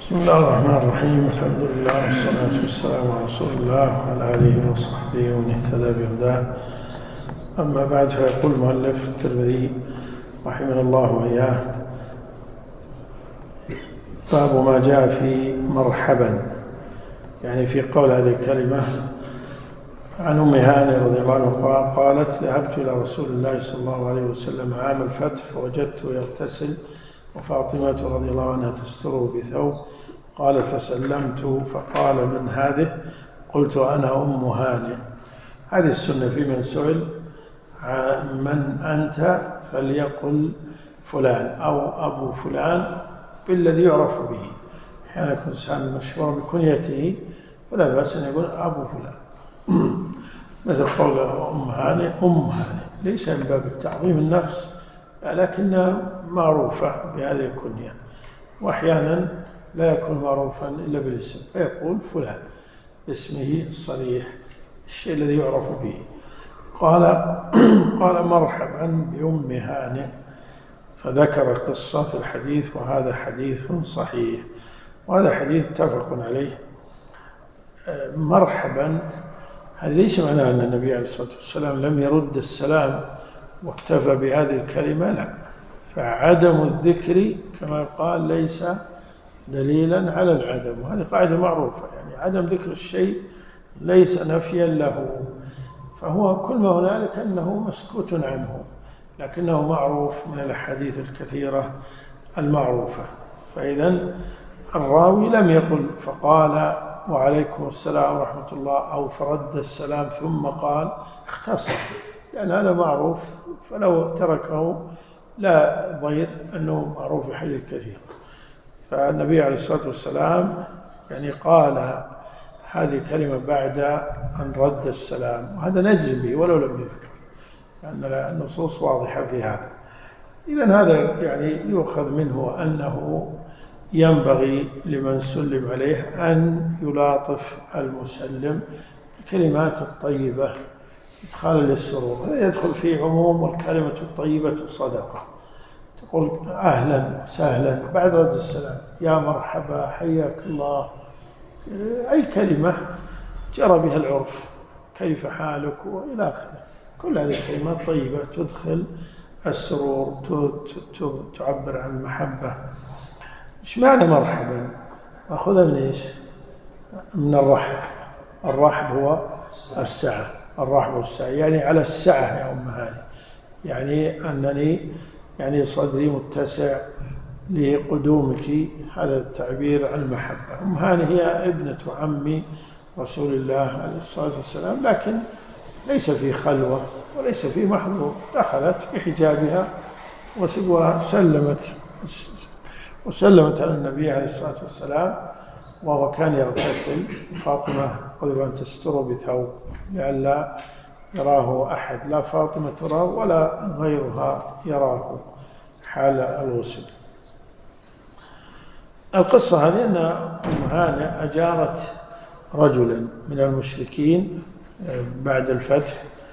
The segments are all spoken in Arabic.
بسم الله الرحمن الرحيم. الحمد لله والصلاة والسلام على رسول الله وعلى آله وصحبه ومن اهتدى بهداه. أما بعد، فيقول المؤلف الترمذي رحمه الله وإياه: باب ما جاء في مرحبا، يعني في قول هذه الكلمة. عن أم هانئ رضي الله عنها قالت: ذهبت إلى رسول الله صلى الله عليه وسلم عام الفتح فوجدته يغتسل وفاطمة رضي الله عنها تستره بثوب. قال: فسلمت فقال: من هذه؟ قلت: أنا أم هانئ. هذه السنة في من سئل من أنت فليقل فلان أو أبو فلان بالذي يعرف به. أحيانا يكون إنسان مشهور بكنيته فلا بأس أن يقول أبو فلان، مثل قول أم هانئ أم هانئ، ليس من باب تعظيم النفس لكنها معروفة بهذه الكنية، وأحيانا لا يكون معروفا إلا بالاسم فيقول فلان باسمه الصريح، الشيء الذي يعرف به. قال: مرحبا بأم هانئ، فذكر قصة في الحديث، وهذا حديث صحيح، وهذا حديث متفق عليه. مرحبا هذا ليس معناه أن النبي عليه الصلاة والسلام لم يرد السلام واكتفى بهذه الكلمة، لا، فعدم الذكر كما قال ليس دليلا على العدم، وهذه قاعدة معروفة، يعني عدم ذكر الشيء ليس نفيا له، فهو كل ما هنالك أنه مسكوت عنه، لكنه معروف من الأحاديث الكثيرة المعروفة. فإذا الراوي لم يقل فقال وعليكم السلام ورحمة الله أو فرد السلام ثم قال، اختصر، لأن هذا معروف، فلو تركه لا ضير أنه معروف بحديث كثير. فالنبي عليه الصلاة والسلام يعني قال هذه كلمة بعد أن رد السلام، وهذا نجزم به ولو لم يذكر، لأن النصوص واضحة في هذا. إذن هذا يعني يؤخذ منه أنه ينبغي لمن سلم عليه أن يلاطف المسلم بالكلمات الطيبة إدخالا للسرور. هذا يدخل في عموم والكلمة الطيبة صدقة، تقول أهلا وسهلا بعد رد السلام، يا مرحبا، حياك الله، أي كلمة جرى بها العرف، كيف حالك وإلى آخره، كل هذه الكلمات طيبة تدخل السرور، تعبر عن المحبة. إيش معنى مرحبا؟ أخذها من إيش؟ من الرحب. الرحب هو السعة، الرحب والسعة، يعني على السعة يا أم هانئ، يعني أنني يعني صدري متسع لقدومك، هذا التعبير عن المحبة. أم هانئ هي ابنة عم رسول الله عليه الصلاة والسلام، لكن ليس في خلوة وليس في محظور، دخلت بحجابها وسلمت على النبي عليه الصلاة والسلام، وهو كان يغتسل. فاطمة رضي الله عنها تستر بثوب لئلا يراه أحد، لا فاطمة تراه ولا غيرها يراه حال الغسل. القصة هذه أن أم هانئ أجارت رجلا من المشركين بعد الفتح،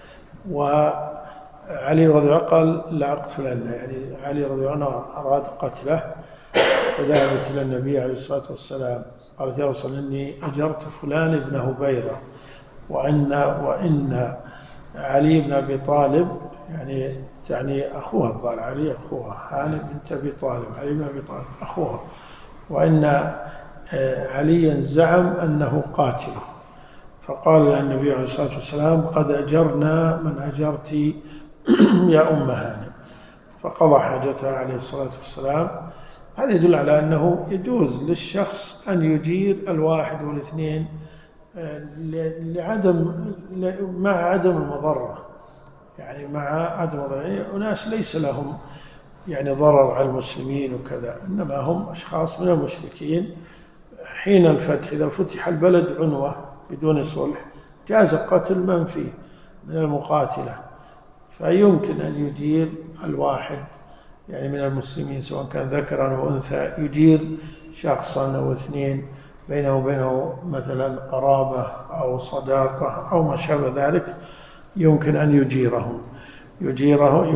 وعلي رضي الله عنه قال لا أقتلنه، يعني علي رضي الله عنه أراد قتله، فذهبت إلى النبي عليه الصلاة والسلام قالت: يا رسول الله، إني أجرت فلان ابن هبيرة، وإن علي بن أبي طالب، يعني أخوها، الظاهر علي أخوها، هانئ بنت أبي طالب، علي بن أبي طالب أخوها، وإن عليا زعم أنه قاتل. فقال النبي عليه الصلاة والسلام: قد أجرنا من أجرت يا أم هانئ، فقضى حاجتها عليه الصلاة والسلام. هذا يدل على أنه يجوز للشخص أن يجير الواحد والاثنين مع عدم المضرة، يعني مع عدم المضرة، يعني أناس ليس لهم يعني ضرر على المسلمين وكذا، إنما هم أشخاص من المشركين. حين الفتح إذا فتح البلد عنوة بدون صلح جاز قتل من فيه من المقاتلة، فيمكن أن يجير الواحد يعني من المسلمين سواء كان ذكرا أو أنثى، يجير شخصا أو اثنين بينه وبينه مثلا قرابة أو صداقة أو ما شابه ذلك، يمكن أن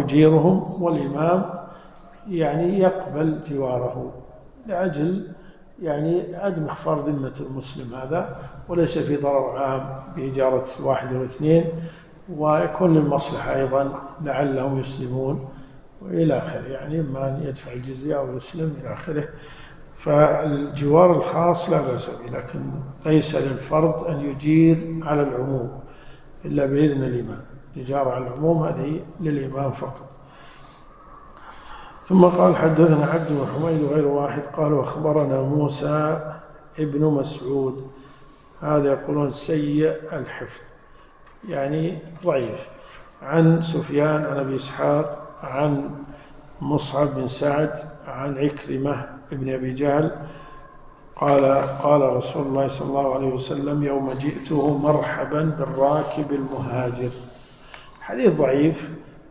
يجيرهم، والإمام يعني يقبل جواره لأجل يعني عدم إخفار ذمة المسلم هذا، وليس في ضرر عام بإجارة واحد واثنين، ويكون للمصلحة أيضا لعلهم يسلمون وإلى آخره، يعني إما أن يدفع الجزية أو يسلم إلى آخره. فالجوار الخاص لا بأس به، لكن ليس للفرد أن يجير على العموم إلا بإذن الإمام. الإجارة على العموم هذه للإمام فقط. ثم قال حدثنا عبد بن حميد وغير واحد قال أخبرنا موسى ابن مسعود، هذا يقولون سيء الحفظ يعني ضعيف، عن سفيان عن أبي إسحاق عن مصعب بن سعد عن عكرمة ابن أبي جهل قال رسول الله صلى الله عليه وسلم يوم جئته مرحبا بالراكب المهاجر. حديث ضعيف.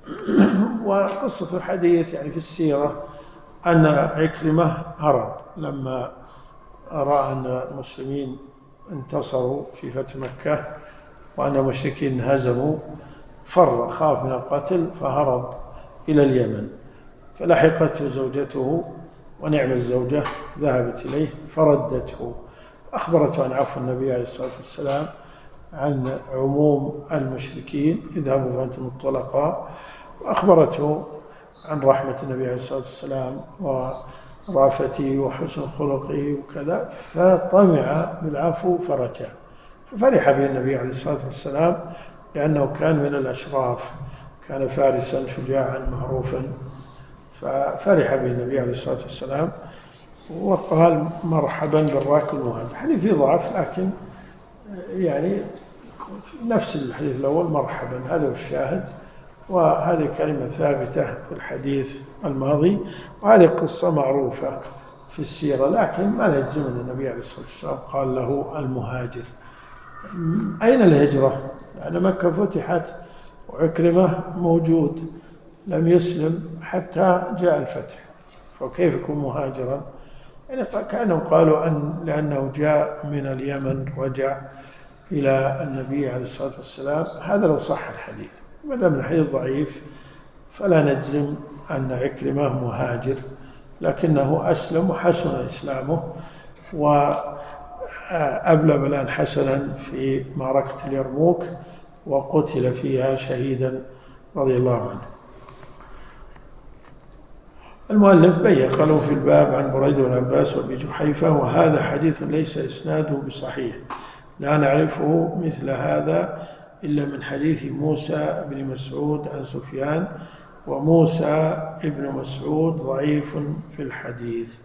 وقصة الحديث يعني في السيرة أن عكرمة هرب لما رأى أن المسلمين انتصروا في فتح مكة وأن المشركين هزموا، فر، خاف من القتل فهرب إلى اليمن، فلحقته زوجته ونعم الزوجة ذهبت إليه فردته، أخبرته عن عفو النبي عليه الصلاة والسلام عن عموم المشركين اذهبوا فأنتم الطلقاء، وأخبرته عن رحمة النبي عليه الصلاة والسلام ورافته وحسن خلقه وكذا، فطمع بالعفو فرجع، ففرح به النبي عليه الصلاة والسلام لأنه كان من الأشراف، كان فارسا شجاعا معروفا، ففرح به النبي عليه الصلاة والسلام وقال مرحبا بالراكب المهاجر. الحديث فيه ضعف، لكن يعني نفس الحديث الأول مرحبا، هذا هو الشاهد، وهذه كلمة ثابتة في الحديث الماضي، وهذه قصة معروفة في السيرة، لكن ما نجزم أن النبي عليه الصلاة والسلام قال له المهاجر. أين الهجرة؟ يعني مكة فتحت وعكرمة موجود لم يسلم حتى جاء الفتح، فكيف يكون مهاجرا؟ يعني كانوا قالوا أن لأنه جاء من اليمن رجع إلى النبي عليه الصلاة والسلام، هذا لو صح الحديث. ما دام الحديث ضعيف فلا نجزم أن عكرمة مهاجر، لكنه أسلم وحسن إسلامه وأبلغ الآن حسنا في معركة اليرموك وقتل فيها شهيدا رضي الله عنه. المؤلف بين قالوا في الباب عن بريدة بن عباس وابي جحيفة، وهذا حديث ليس إسناده بصحيح، لا نعرفه مثل هذا إلا من حديث موسى بن مسعود عن سفيان، وموسى ابن مسعود ضعيف في الحديث.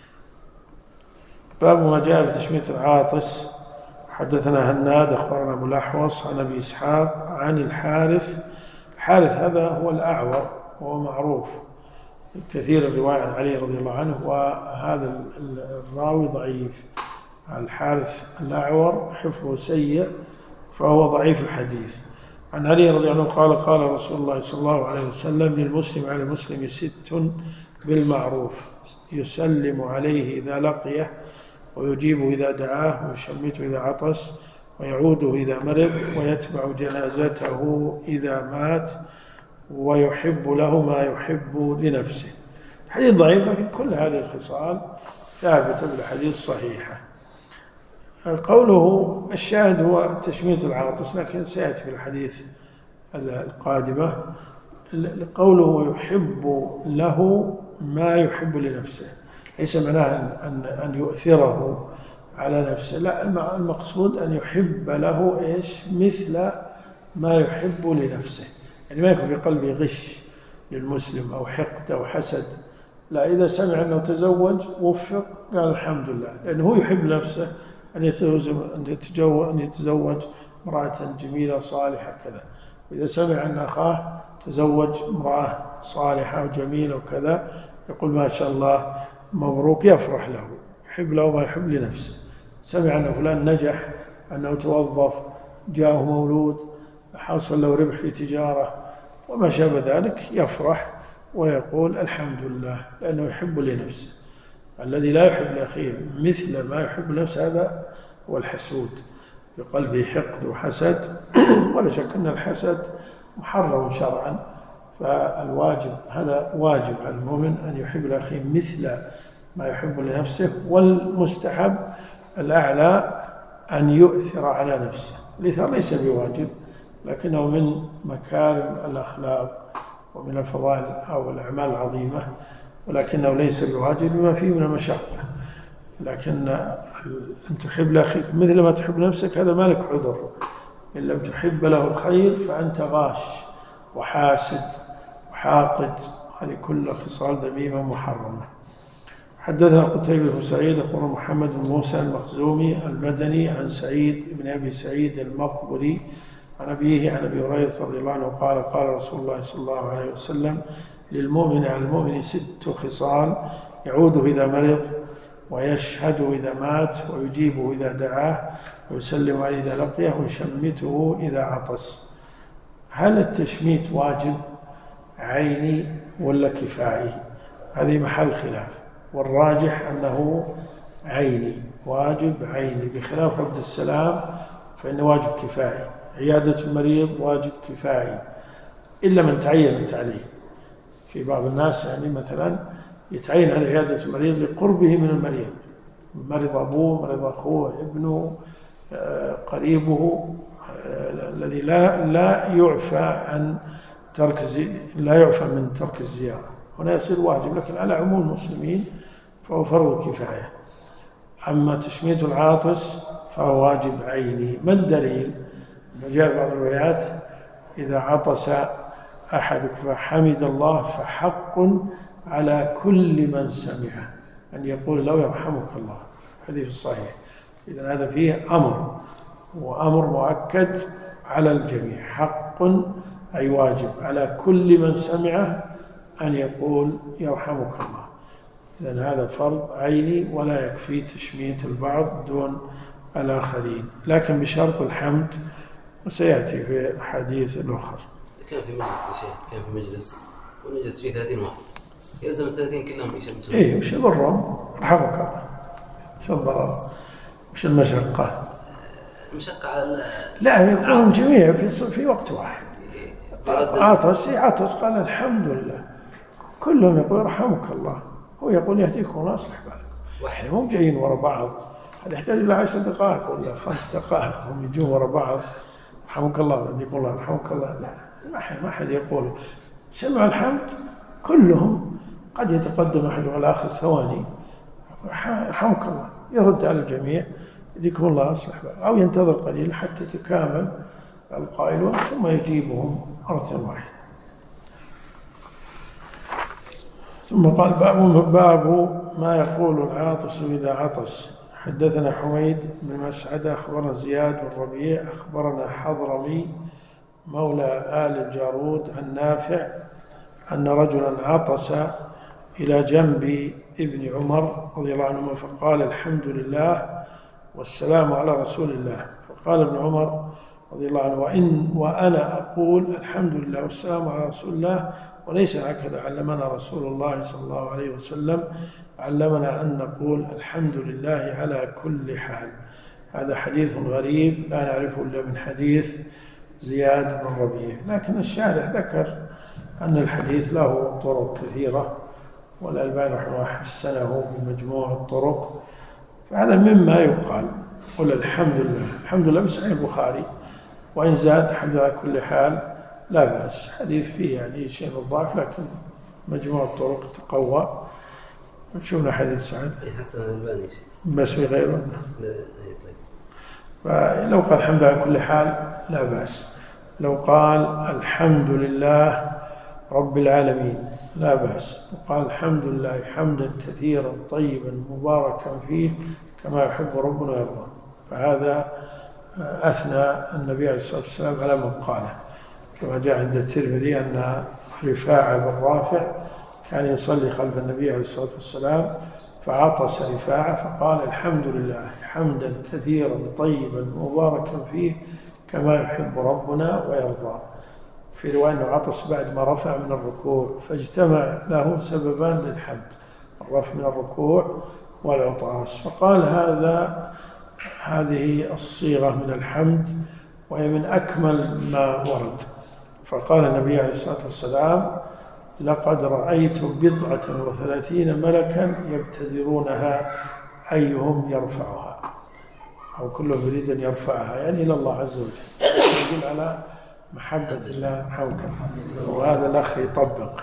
باب ما جاء في تشميت العاطس. حدثنا هناد أخبرنا أبو الأحوص عن أبي إسحاق عن الحارث. الحارث هذا هو الأعور وهو معروف كثير الرواية عن علي رضي الله عنه، وهذا الراوي ضعيف. الحارث الأعور حفظه سيء فهو ضعيف الحديث. عن علي رضي الله عنه قال قال رسول الله صلى الله عليه وسلم للمسلم على المسلم 6 بالمعروف، يسلم عليه إذا لقيه، ويجيبه إذا دعاه، ويشمته إذا عطس، ويعوده إذا مرض، ويتبع جنازته إذا مات، ويحب له ما يحب لنفسه. حديث ضعيف، لكن كل هذه الخصال ثابتة بالحديث صحيحة. قوله الشاهد هو تشميت العاطس، لكن سيأتي في الحديث القادمة. قوله يحب له ما يحب لنفسه ليس معناه أن يؤثره على نفسه، لا، المقصود أن يحب له مثل ما يحب لنفسه، يعني ما يكون في قلبه غش للمسلم أو حقد أو حسد، لا، إذا سمع أنه تزوج وفق قال الحمد لله، لأنه هو يحب نفسه أن يتزوج امرأة جميلة صالحة كذا، وإذا سمع أن أخاه تزوج امرأة صالحة وجميلة وكذا يقول ما شاء الله مبروك، يفرح له، يحب له ما يحب لنفسه. سمع أن فلان نجح، أنه توظف، جاءه مولود، حصل له ربح في تجارة وما شابه ذلك، يفرح ويقول الحمد لله، لأنه يحب لنفسه. الذي لا يحب لأخيه مثل ما يحب لنفسه هذا هو الحسود، بقلبه حقد وحسد. ولا شك أن الحسد محرم شرعا، فالواجب هذا واجب على المؤمن أن يحب لأخيه مثل ما يحب لنفسه، والمستحب الأعلى أن يؤثر على نفسه. الإثار ليس بواجب، لكنه من مكارم الأخلاق ومن الفضائل أو الأعمال العظيمة، ولكنه ليس بواجب بما فيه من المشقة. لكن أن تحب لأخيك مثل ما تحب نفسك هذا ما لك عذر. إن لم تحب له الخير فأنت غاش وحاسد وحاقد، هذه كل خصال ذميمة محرمة. حدثنا قتيبة بن سعيد أخبرنا محمد بن موسى المخزومي المدني عن سعيد بن أبي سعيد المقبري عن أبيه عن أبي هريرة رضي الله عنه قال قال رسول الله صلى الله عليه وسلم: للمؤمن على المؤمن 6 خصال: يعوده إذا مرض، ويشهده إذا مات، ويجيبه إذا دعاه، ويسلم عليه إذا لقيه، ويشمته إذا عطس. هل التشميت واجب عيني ولا كفائي؟ هذه محل خلاف، والراجح أنه عيني، واجب عيني، بخلاف رد السلام فإنه واجب كفائي. عيادة المريض واجب كفائي إلا من تعينت عليه. في بعض الناس يعني مثلا يتعين على عيادة المريض لقربه من المريض، مرض أبوه، مرض أخوه، ابنه، قريبه، الذي لا يعفى عن لا يعفى من ترك الزيارة، هنا يصير واجب، لكن على عموم المسلمين فهو فرض كفاية. أما تشميت العاطس فهو واجب عيني. ما الدليل؟ جاء بعض الروايات: إذا عطس أحدكم فحمد الله فحق على كل من سمعه أن يقول له يرحمك الله. حديث الصحيح. إذن هذا فيه أمر، وأمر مؤكد على الجميع، حق أي واجب على كل من سمعه أن يقول يرحمك الله. إذن هذا فرض عيني، ولا يكفي تشميت البعض دون الآخرين، لكن بشرط الحمد، وسيأتي في الحديث الآخر. كان في مجلس يا شيخ، كان في مجلس ونجلس فيه 30 واحد، يلزم 30 كلهم يشمتون. إيه، وش يضرهم؟ رحمك الله. وش الضرر؟ وش المشقة؟ مشقة على لا، يقولون جميع في وقت واحد. عطس قال الحمد لله، كلهم يقول رحمك الله، هو يقول يهديكم الله يصلح بالكم. احنا مو جايين ورا بعض، هذا يحتاج إلى 10 دقائق ولا 5 دقائق هم يجون ورا بعض رحمك الله يهديكم الله رحمك الله. لا، ما أحد يقول سمع الحمد كلهم، قد يتقدم أحد على آخر ثواني رحمك الله، يرد على الجميع يهديكم الله يصلح بالكم، أو ينتظر قليل حتى تكامل القائلون ثم يجيبهم مرة واحدة. ثم قال: باب ما يقول العاطس إذا عطس. حدثنا حميد بن مسعد أخبرنا زياد بن ربيع أخبرنا حضرمي مولى آل الجارود عن نافع أن رجلا عطس إلى جنب ابن عمر رضي الله عنهما فقال: الحمد لله والسلام على رسول الله. فقال ابن عمر رضي الله عنه: وأنا أقول الحمد لله والسلام على رسول الله، وليس هكذا علمنا رسول الله صلى الله عليه وسلم، علمنا أن نقول الحمد لله على كل حال. هذا حديث غريب لا نعرفه إلا من حديث زياد بن ربيع، لكن الشارح ذكر أن الحديث له طرق كثيرة، والألباني رحمه الله حسنه بمجموع الطرق، فهذا مما يقال. قل الحمد لله، الحمد لله بصحيح البخاري، وإن زاد الحمد لله على كل حال لا بأس. حديث فيه يعني شيء من الضعف، لكن مجموع الطرق تقوى. شوفنا حديث سعد حسن الألباني بس في غيره. طيب. فلو قال الحمد لله على كل حال لا بأس، لو قال الحمد لله رب العالمين لا بأس، وقال الحمد لله حمدا كثيرا طيبا مباركا فيه كما يحب ربنا ويرضى، فهذا أثنى النبي عليه الصلاة والسلام على من قاله، كما جاء عند الترمذي أن رفاعة بن رافع كان يصلي خلف النبي عليه الصلاة والسلام فعطس رفاعة فقال الحمد لله حمدا كثيرا طيبا مباركا فيه كما يحب ربنا ويرضى. في رواية أنه عطس بعد ما رفع من الركوع، فاجتمع له سببان للحمد، الرفع من الركوع والعطاس، فقال هذه الصيغة من الحمد وهي من أكمل ما ورد. فقال النبي عليه الصلاة والسلام لقد رأيت 37 ملكا يبتدرونها أيهم يرفعها، أو كلهم يريد أن يرفعها يعني إلى الله عز وجل، يدل على محبة الله حولك. وهذا الأخ يطبق.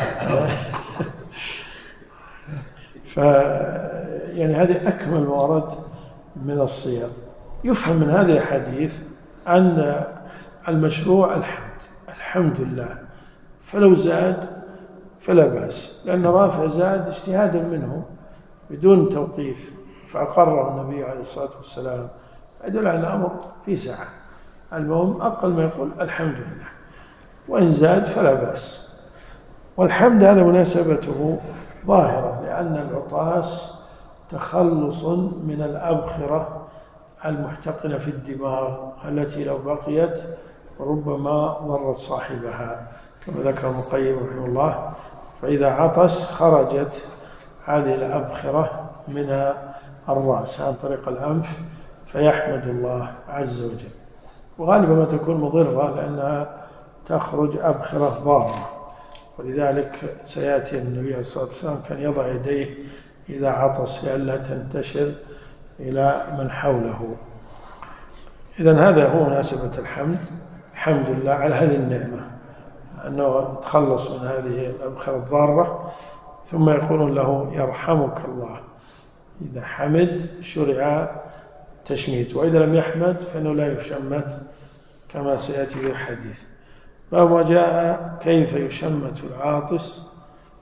يعني هذه أكمل ما ورد من الصيغ. يفهم من هذه الحديث أن المشروع الحمد لله، فلو زاد فلا بأس، لأن رافع زاد اجتهادا منه بدون توقيف فأقره النبي عليه الصلاة والسلام، يدل على الأمر في سعة. المهم أقل ما يقول الحمد لله، وإن زاد فلا بأس. والحمد هذا مناسبته ظاهرة، لأن العطاس تخلص من الأبخرة المحتقنة في الدماغ التي لو بقيت ربما ضرت صاحبها، كما ذكر ابن القيم رحمه الله. فإذا عطس خرجت هذه الأبخرة من الرأس عن طريق الأنف، فيحمد الله عز وجل. وغالبا ما تكون مضرة لأنها تخرج أبخرة ضارة، ولذلك سيأتي النبي عليه الصلاة والسلام كان يضع يديه إذا عطس لئلا تنتشر إلى من حوله. إذن هذا هو مناسبة الحمد. الحمد لله على هذه النعمة، أنه تخلص من هذه الأبخرة الضارة. ثم يقولون له يرحمك الله، إذا حمد شرع تشميت، وإذا لم يحمد فإنه لا يشمت كما سيأتي في الحديث. باب ما جاء كيف يشمت العاطس.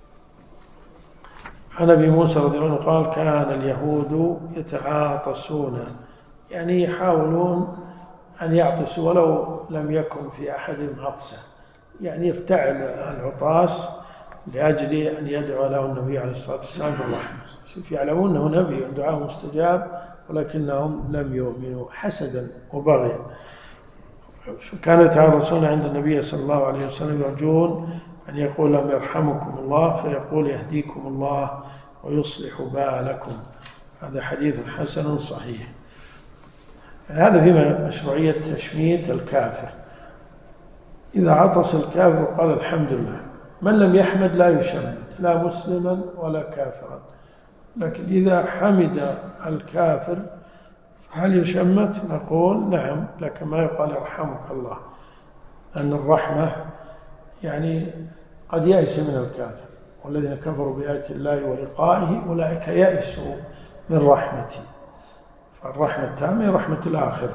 عن أبي موسى رضي الله عنه قال كان اليهود يتعاطسون، يعني يحاولون أن يعطسوا ولو لم يكن في أحدهم عطسة، يعني يفتعل العطاس لأجل أن يدعو له النبي عليه الصلاة والسلام بالرحمة. شوف، يعلمون أنه نبي ودعاه مستجاب، ولكنهم لم يؤمنوا حسدا وبغيا. فكانوا يتعرصون عند النبي صلى الله عليه وسلم يرجون أن يقول لهم يرحمكم الله، فيقول يهديكم الله ويصلح بالكم. هذا حديث حسن صحيح. هذا في مشروعية تشميت الكافر. إذا عطس الكافر قال الحمد لله، من لم يحمد لا يشمت، لا مسلما ولا كافرا. لكن إذا حمد الكافر هل يشمت؟ نقول نعم، لكن ما يقال يرحمك الله، أن الرحمة يعني قد يأس من الكافر، والذين كفروا بآيات الله ولقائه أولئك يأسوا من رحمته. فالرحمة التامة هي رحمة الآخرة،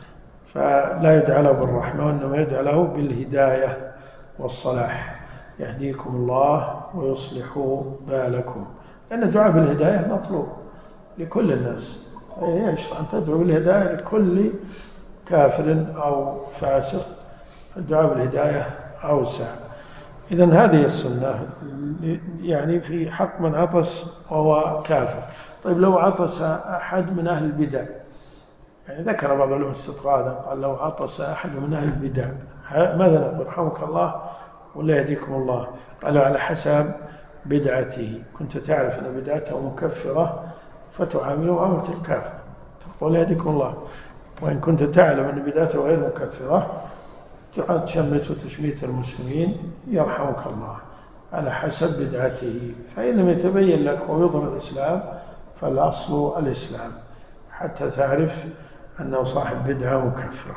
فلا يدعى له بالرحمة، وإنما يدعى له بالهداية والصلاح. يهديكم الله ويصلح بالكم، لأن الدعاء بالهداية مطلوب لكل الناس. يشرع أن تدعو بالهداية لكل كافر أو فاسق، الدعاء بالهداية أوسع. إذن هذه السنة يعني في حق من عطس وهو كافر. طيب لو عطس أحد من أهل البدع، يعني ذكر بعض العلماء استطرادا قال لو عطس أحد من أهل البدع ماذا نقول؟ رحمك الله ولا يهديكم الله؟ قالوا على حسب بدعته. كنت تعرف أن بدعته مكفرة فتعامله معاملة الكافر، تقول يهديكم الله. وإن كنت تعلم أن بدعته غير مكفرة تشمت وتشميت المسلمين يرحمك الله على حسب بدعته. فإن لم يتبين لك ويظهر الإسلام فالأصل الإسلام حتى تعرف أنه صاحب بدعة مكفرة.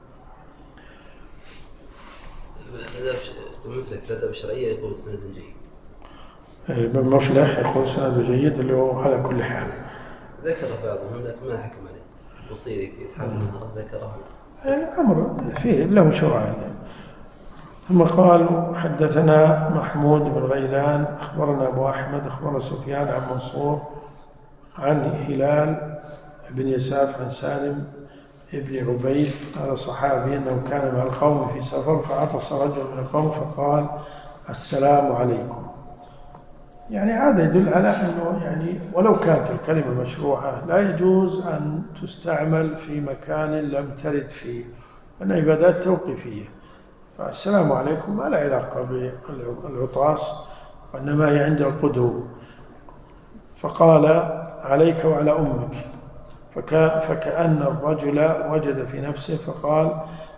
المفلح في الأدب الشرعية يقول السند جيد. ابن مفلح يقول سند جيد اللي هو على كل حال. ذكر بعضهم لكن ما حكم عليه. وصيري في يتحمل النهر ذكره. الأمر فيه له شرعا. ثم قال حدثنا محمود بن غيلان أخبرنا أبو أحمد أخبرنا سفيان عن منصور عن هلال بن يساف عن سالم ابن عبيد، هذا صحابي، أنه كان مع القوم في سفر فعطس رجل من القوم فقال السلام عليكم. يعني هذا يدل على أنه يعني ولو كانت الكلمة مشروعة لا يجوز أن تستعمل في مكان لم ترد فيه، لأن عبادات توقيفية. فالسلام عليكم ما لا علاقة بالعطاس، وإنما هي عند القدوم. فقال عليك وعلى أمك، فكأن الرجل وجد في نفسه فقال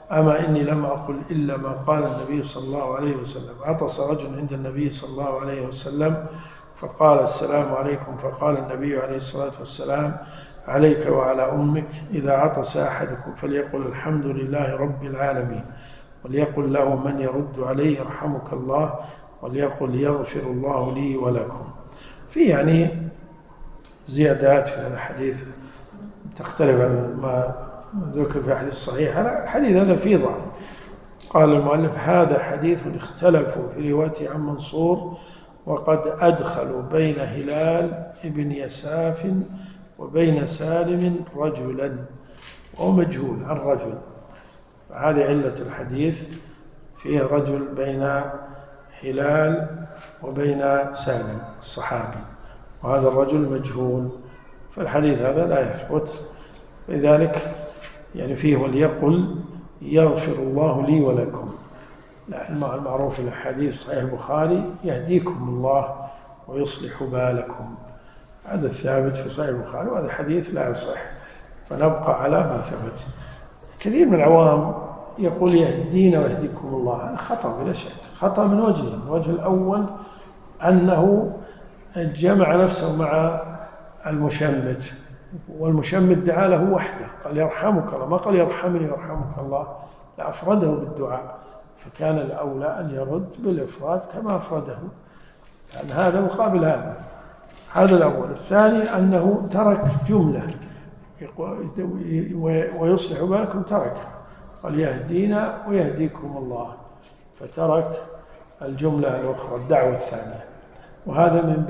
أما إني لم أقل إلا ما قال النبي صلى الله عليه وسلم. عطس رجل عند النبي صلى الله عليه وسلم فقال السلام عليكم، فقال النبي عليه الصلاة والسلام عليك وعلى أمك، إذا عطس أحدكم فليقل الحمد لله رب العالمين، وليقل له من يرد عليه يرحمك الله، وليقل يغفر الله لي ولكم. في يعني زيادات في هذا الحديث تختلف عن ما ذكر في الحديث الصحيح. الحديث هذا فيه ضعف. قال المؤلف هذا حديث اختلفوا في روايته عن منصور، وقد أدخلوا بين هلال ابن يساف وبين سالم رجلا، وهو مجهول عن رجل. هذه علة الحديث، فيه رجل بين هلال وبين سالم الصحابي، وهذا الرجل مجهول، فالحديث هذا لا يثبت. لذلك يعني فيه وليقل يغفر الله لي ولكم. لا، المعروف في الحديث صحيح البخاري يهديكم الله ويصلح بالكم، هذا الثابت في صحيح البخاري، وهذا حديث لا يصح، فنبقى على ما ثبت. كثير من العوام يقول يهدينا ويهديكم الله، هذا خطأ بلا شك، خطأ من وجهين. الوجه الأول أنه جمع نفسه مع المشمت، والمشمت دعا له وحده، قال يرحمك الله، ما قال يرحمني يرحمك الله، لا، أفرده بالدعاء، فكان الأولى أن يرد بالإفراد كما أفرده، يعني هذا مقابل هذا. هذا الأول. الثاني أنه ترك جملة ويصلح بالكم، تركها، قال يهدينا ويهديكم الله، فترك الجملة الأخرى الدعوة الثانية، وهذا من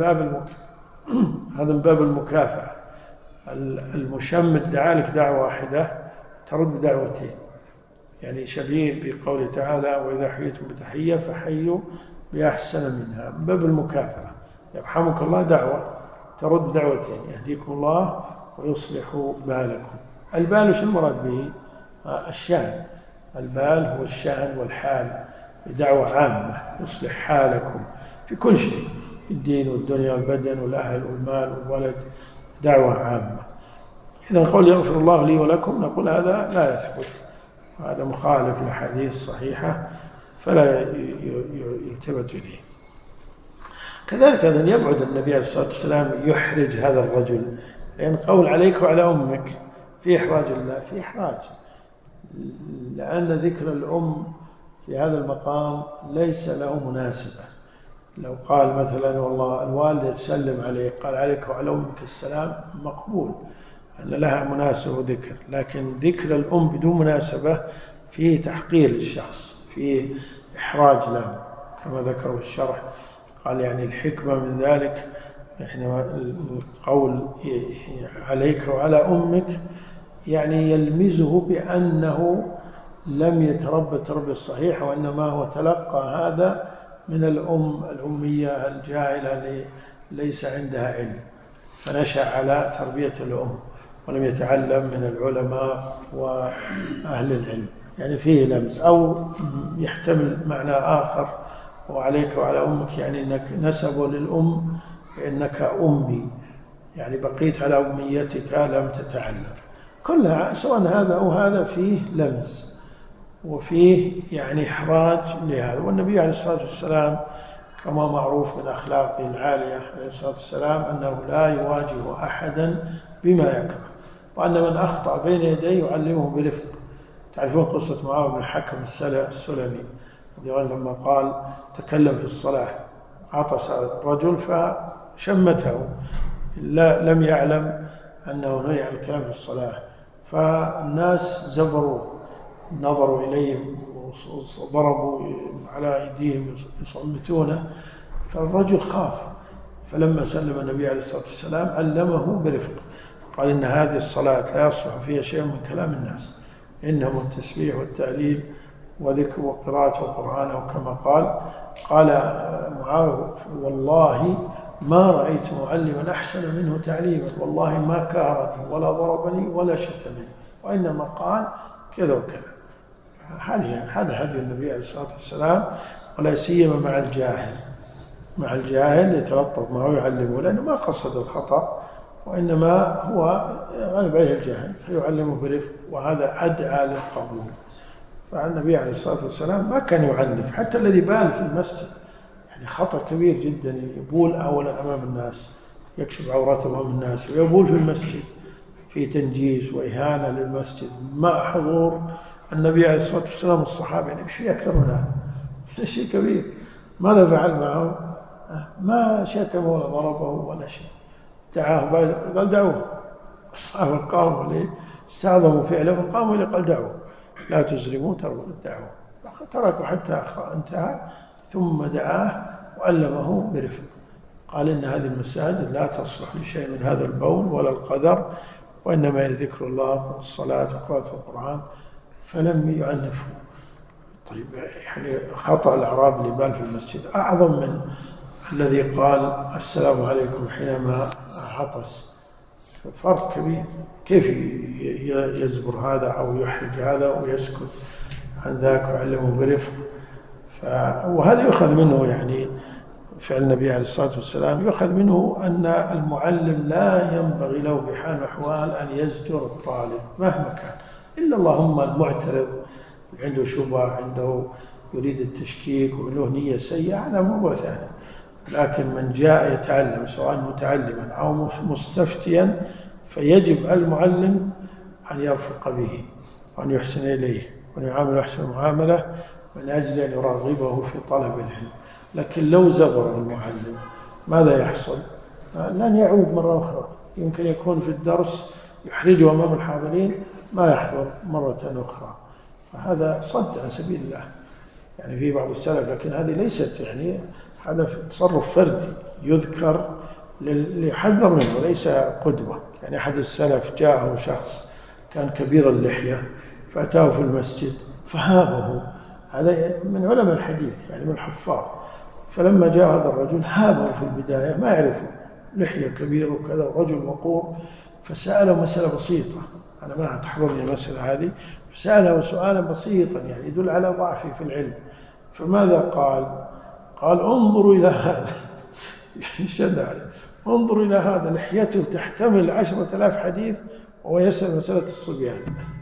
باب المكافأة. المشمت دعا لك دعوة واحدة ترد بدعوتين، يعني شبيه بقوله تعالى وإذا حييتم بتحية فحيوا بأحسن منها، من باب المكافأة. يرحمك الله دعوة ترد دعوتين، يهديكم الله ويصلح بالكم. البال وش المراد به؟ الشأن. البال هو الشأن والحال، بدعوة عامة يصلح حالكم في كل شيء، في الدين والدنيا والبدن والأهل والمال والولد، دعوة عامة. إذا قول يغفر الله لي ولكم نقول هذا لا يثبت، هذا مخالف للأحاديث الصحيحة، فلا يلتفت إليه. كذلك أيضا يبعد النبي عليه الصلاة والسلام يحرج هذا الرجل، لأن قول عليك وعلى أمك في إحراج الله، في إحراج، لأن ذكر الأم في هذا المقام ليس له مناسبة. لو قال مثلا والله الوالدة تسلم عليك، قال عليك وعلى أمك السلام، مقبول أن لها مناسبة وذكر، لكن ذكر الأم بدون مناسبة فيه تحقير الشخص، فيه إحراج له، كما ذكروا في الشرح. قال يعني الحكمة من ذلك القول عليك وعلى أمك، يعني يلمزه بأنه لم يتربى التربية الصحيحة، وإنما هو تلقى هذا من الأمية الجاهلة اللي ليس عندها علم، فنشأ على تربية الأم ولم يتعلم من العلماء وأهل العلم، يعني فيه لمز. أو يحتمل معنى آخر، وعليك وعلى أمك يعني أنك نسبه للأم إنك أمي، يعني بقيت على أميتك لم تتعلم. كلها سواء هذا أو هذا فيه لمز وفيه يعني إحراج لهذا. والنبي عليه الصلاة والسلام كما معروف من أخلاقه العالية عليه الصلاة والسلام أنه لا يواجه أحدا بما يكره، وأن من أخطأ بين يديه يعلمه برفق. تعرفون قصة معاوية بن الحكم السلمي رضي الله عنه لما قال تكلم في الصلاة، عطس رجل فشمته، لم يعلم أنه نهي عن الكلام في الصلاة، فالناس زبروا، نظروا إليه وضربوا على أيديهم يصمتونه، فالرجل خاف، فلما سلم النبي عليه الصلاة والسلام علمه برفق، قال إن هذه الصلاة لا يصلح فيها شيء من كلام الناس، إنهم التسبيح والتهليل وذكر وقراءة القرآن، أو كما قال معاوية والله ما رأيت معلما أحسن منه تعليما، والله ما كهرني ولا ضربني ولا شتمني، وإنما قال كذا وكذا. هذا هدي النبي عليه الصلاة والسلام، ولا سيما مع الجاهل يتلطف معه ويعلمه، لأنه ما قصد الخطأ، وإنما هو غالب عليه الجهل فيعلمه برفق، وهذا أدعى للقبول. فالنبي عليه الصلاة والسلام ما كان يعنف، حتى الذي بال في المسجد يعني خطأ كبير جدا، يبول أولا أمام الناس، يكشف عورته أمام الناس، ويبول في المسجد في تنجيس وإهانة للمسجد مع حضور النبي عليه الصلاة والسلام والصحابة. يعني إيش في أكثر من هذا؟ شيء كبير. ماذا فعل معه؟ ما شتمه ولا ضربه ولا شيء، دعاه بعد قال دعوه. الصحابة قاموا ليه؟ استعظموا فعله فقاموا ليه؟ قال دعوه، لا تزرموا تركوا الدعوة. تركوا حتى انتهى، ثم دعاه وعلمه برفق. قال إن هذه المساجد لا تصلح لشيء من هذا البول ولا القدر، وإنما ذكر الله والصلاة وقراءة القرآن، فلم يعنفه. طيب يعني خطأ الأعراب اللي بال في المسجد أعظم من الذي قال السلام عليكم حينما عطس. فرق كبير. كيف يزبر هذا أو يحرج هذا ويسكت عن ذاك ويعلمه برفق؟ وهذا يؤخذ منه يعني فعل النبي عليه الصلاة والسلام، يؤخذ منه أن المعلم لا ينبغي له بحال من الأحوال أن يزجر الطالب مهما كان، إلا اللهم المعترض عنده شبهة، عنده يريد التشكيك وله نية سيئة، هذا موضوع ثاني. لكن من جاء يتعلم سواء متعلما أو مستفتيا فيجب على المعلم أن يرفق به وأن يحسن إليه وأن يعامل أحسن المعاملة من أجل أن يرغبه في طلب العلم. لكن لو زبر المعلم ماذا يحصل؟ لن يعود مرة أخرى، يمكن يكون في الدرس يحرجه أمام الحاضرين ما يحضر مرة أخرى، فهذا صد عن سبيل الله يعني في بعض السلف. لكن هذه ليست يعني هذا تصرف فردي يذكر ليحذر منه وليس قدوة. يعني أحد السلف جاءه شخص كان كبير اللحية فأتاه في المسجد فهابه، هذا من علماء الحديث يعني من الحفاظ. فلما جاء هذا الرجل هابه في البداية، ما يعرفه، لحية كبيرة وكذا ورجل وقور، فسأله مسألة بسيطة، أنا ما تحضرني المسألة هذه، فسأله سؤالا بسيطا يعني يدل على ضعفه في العلم. فماذا قال؟ قال انظروا إلى هذا شد عليه، انظروا إلى هذا لحيته تحتمل 10,000 حديث وهو يسأل مسألة الصبيان.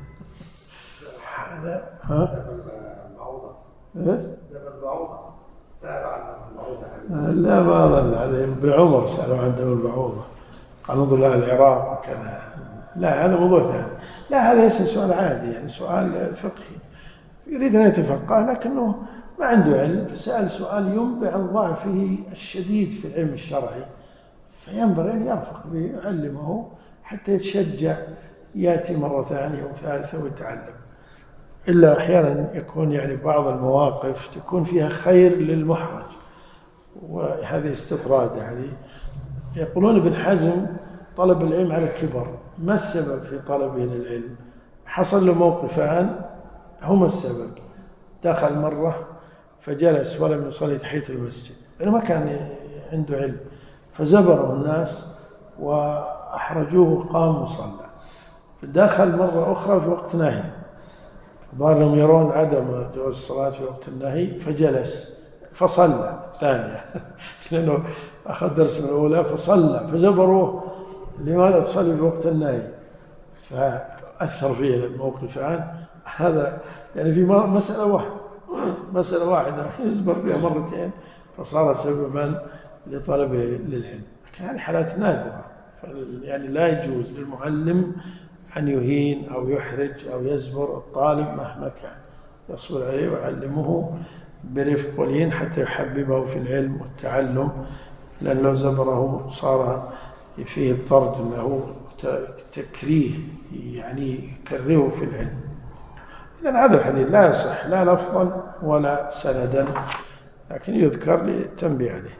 هذا ها؟ لا ما أظن هذا ابن عمر سألوا عن دم البعوضة، قال انظر لها العراق وكذا. لا هذا موضوع ثاني. لا هذا يسأل سؤال عادي يعني سؤال فقهي يريد أن يتفقه لكنه ما عنده علم، فسأل سؤال ينبع عن ضعفه الشديد في العلم الشرعي، فينبغي أن يرفق به يعلمه حتى يتشجع يأتي مرة ثانية وثالثة ويتعلم. إلا أحيانا يكون يعني بعض المواقف تكون فيها خير للمحرج، وهذه استطراد. يعني يقولون ابن حزم طلب العلم على الكبر، ما السبب في طلبه للعلم؟ حصل له موقفان هما السبب. دخل مرة فجلس ولم يصلي تحية المسجد لأنه ما كان عنده علم، فزبره الناس وأحرجوه قام وصلى. فدخل مرة أخرى في وقت نهي، ظهر لهم يرون عدم جواز الصلاة في وقت النهي، فجلس فصلى الثانية لأنه أخذ درس من الأولى فصلى، فزبروه لماذا تصلي في وقت النهي؟ فأثر فيه الموقفان. هذا يعني في مسألة واحدة يزبر بها مرتين فصار سببا لطلبه للعلم. لكن هذه حالات نادرة، يعني لا يجوز للمعلم أن يهين أو يحرج أو يزبر الطالب مهما كان، يصبر عليه ويعلمه برفق ولين حتى يحببه في العلم والتعلم، لأن لو زبره صار فيه الطرد له تكريه يعني يكرهه في العلم. إذن هذا الحديث لا يصح لا لفظا ولا سندا، لكن يذكر للتنبيه عليه.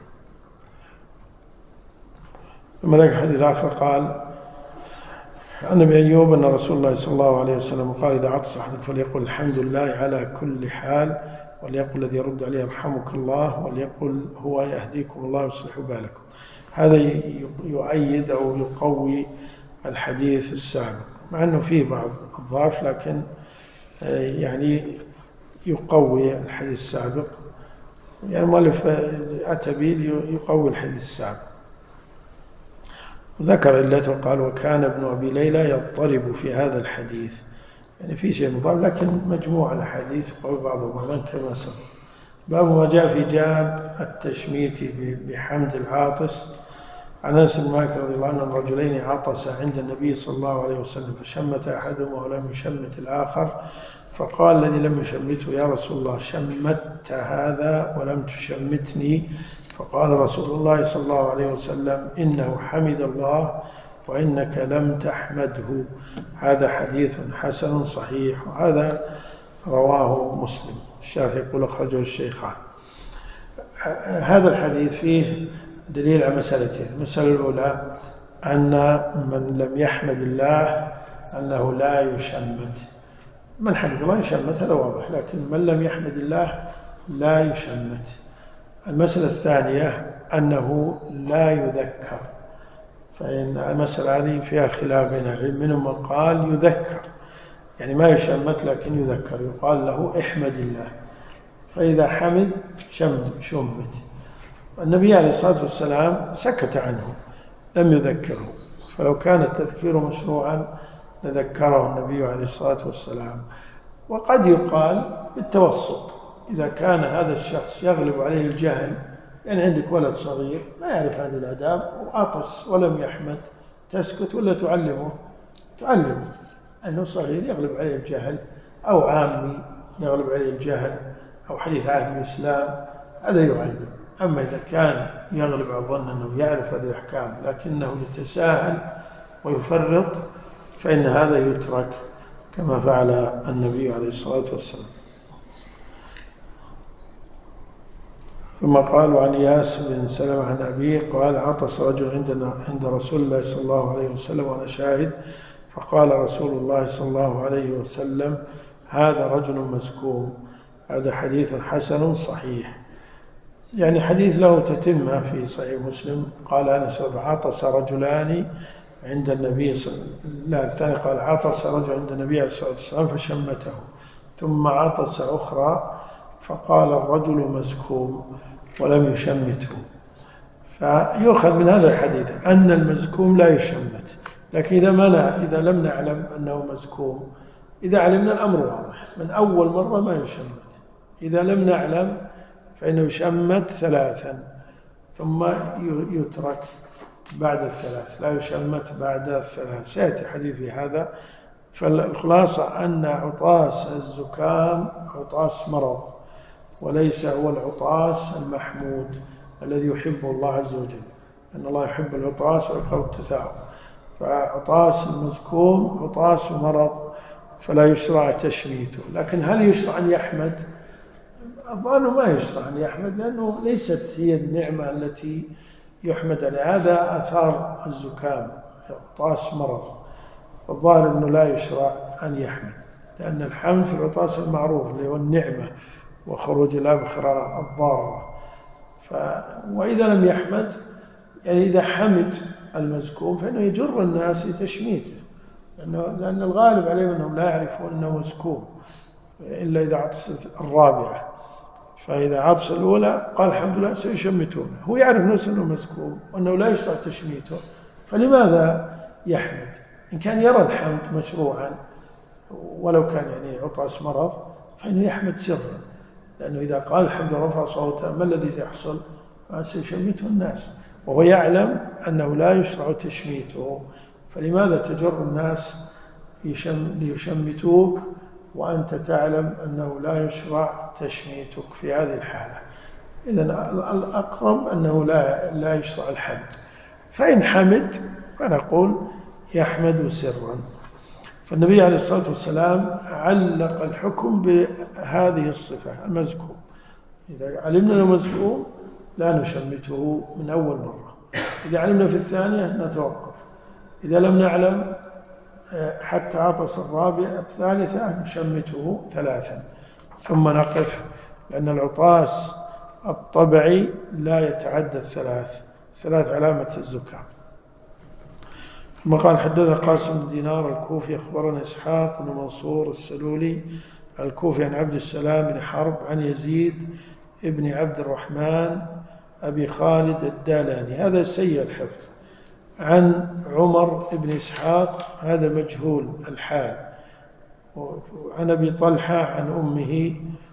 ثم ذكر الحديث الآخر قال عن أبي أيوب أن رسول الله صلى الله عليه وسلم قال إذا عطس أحدكم فليقل الحمد لله على كل حال، وليقل الذي يرد عليه يرحمك الله، وليقل هو يهديكم الله ويصلح بالكم. هذا يؤيد أو يقوي الحديث السابق، مع أنه فيه بعض الضعف لكن يعني يقوي الحديث السابق. يعني المؤلف أتى به يقوي الحديث السابق. ذكر علته قال وكان ابن أبي ليلى يضطرب في هذا الحديث، يعني في شيء مضاف، لكن مجموع الأحاديث قول بعضهم كما سبق. باب ما جاء في جاب التشميت بحمد العاطس. عن أنس بن مالك رضي الله عنه أن رجلين عطسا عند النبي صلى الله عليه وسلم فشمت أحدهما ولم يشمت الآخر، فقال الذي لم يشمته يا رسول الله شمت هذا ولم تشمتني؟ فقال رسول الله صلى الله عليه وسلم إنه حمد الله وإنك لم تحمده. هذا حديث حسن صحيح، وهذا رواه مسلم. الشافعي يقول أخرجه الشيخان. هذا الحديث فيه دليل على مسألتين. المسألة الأولى أن من لم يحمد الله أنه لا يشمت. من حمد الله يشمت، هذا واضح، لكن من لم يحمد الله لا يشمت. المسألة الثانية أنه لا يذكر، فإن المسألة هذه فيها خلاف بين العلم، منهم من قال يذكر يعني ما يشمت لكن يذكر، يقال له احمد الله، فإذا حمد شمت. النبي عليه الصلاة والسلام سكت عنه لم يذكره، فلو كان التذكير مشروعا لذكره النبي عليه الصلاة والسلام. وقد يقال بالتوسط، إذا كان هذا الشخص يغلب عليه الجهل، يعني عندك ولد صغير ما يعرف هذه الآداب وعطس ولم يحمد، تسكت ولا تعلمه؟ تعلمه، أنه صغير يغلب عليه الجهل، أو عامي يغلب عليه الجهل، أو حديث عهد الإسلام، هذا يعلم. أما إذا كان يغلب على الظن أنه يعرف هذه الأحكام لكنه يتساهل ويفرط، فإن هذا يترك كما فعل النبي عليه الصلاة والسلام. ثم قال عن إياس بن سلمة عن أبيه قال عطس رجل عند رسول الله صلى الله عليه وسلم وأنا شاهد، فقال رسول الله صلى الله عليه وسلم هذا رجل مسكوم. هذا حديث حسن صحيح، يعني حديث له تتمة في صحيح مسلم. قال أنس عطس رجلان عند النبي الثاني قال عطس رجل عند النبي عليه الصلاة والسلام فشمته، ثم عطس أخرى فقال الرجل مسكوم ولم يشمته. فيؤخذ من هذا الحديث أن المزكوم لا يشمت، لكن إذا لم نعلم أنه مزكوم، إذا علمنا الأمر واضح من أول مرة ما يشمت. إذا لم نعلم فإنه يشمت 3 ثم يترك بعد 3، لا يشمت بعد 3. سيأتي حديث في هذا. فالخلاصة أن عطاس الزكام عطاس مرض، وليس هو العطاس المحمود الذي يحبه الله عز وجل، أن الله يحب العطاس ويكره التثاؤب. فعطاس المزكوم عطاس مرض فلا يشرع تشميته. لكن هل يشرع أن يحمد؟ الظاهر ما يشرع أن يحمد، لأنه ليست هي النعمة التي يحمد عليها، هذا آثار الزكام، عطاس مرض. الظاهر أنه لا يشرع أن يحمد، لأن الحمد في العطاس المعروف اللي هو النعمة وخروج الأبخرة الضارة. وإذا لم يحمد، يعني إذا حمد المزكوم فإنه يجر الناس لتشميته، لأن الغالب عليهم أنهم لا يعرفون أنه مزكوم إلا إذا عطست الرابعة. فإذا عطس الأولى قال الحمد لله سيشمتونه، هو يعرف نفسه أنه مزكوم وأنه لا يشرع تشميته، فلماذا يحمد؟ إن كان يرى الحمد مشروعا ولو كان يعني عطس مرض فإنه يحمد سرا، لأنه إذا قال الحمد لله رفع صوته ما الذي سيحصل؟ سيشمته الناس، وهو يعلم أنه لا يشرع تشميته، فلماذا تجر الناس ليشمتوك وأنت تعلم أنه لا يشرع تشميتك في هذه الحالة؟ إذن الأقرب أنه لا يشرع الحمد. فإن حمد فنقول يحمد سرا. فالنبي عليه الصلاة والسلام علق الحكم بهذه الصفة المزكوم. إذا علمنا أنه مزكوم لا نشمته من أول مرة، إذا علمنا في الثانية نتوقف، إذا لم نعلم حتى عطس الرابعة الثالثة نشمته 3 ثم نقف، لأن العطاس الطبعي لا يتعدى 3 علامة الزكام. ثم قال حدثنا قاسم بن دينار الكوفي أخبرنا إسحاق بن منصور السلولي الكوفي عن عبد السلام بن حرب عن يزيد ابن عبد الرحمن أبي خالد الدالاني، هذا سيء الحفظ، عن عمر بن إسحاق، هذا مجهول الحال، عن أبي طلحة عن أمه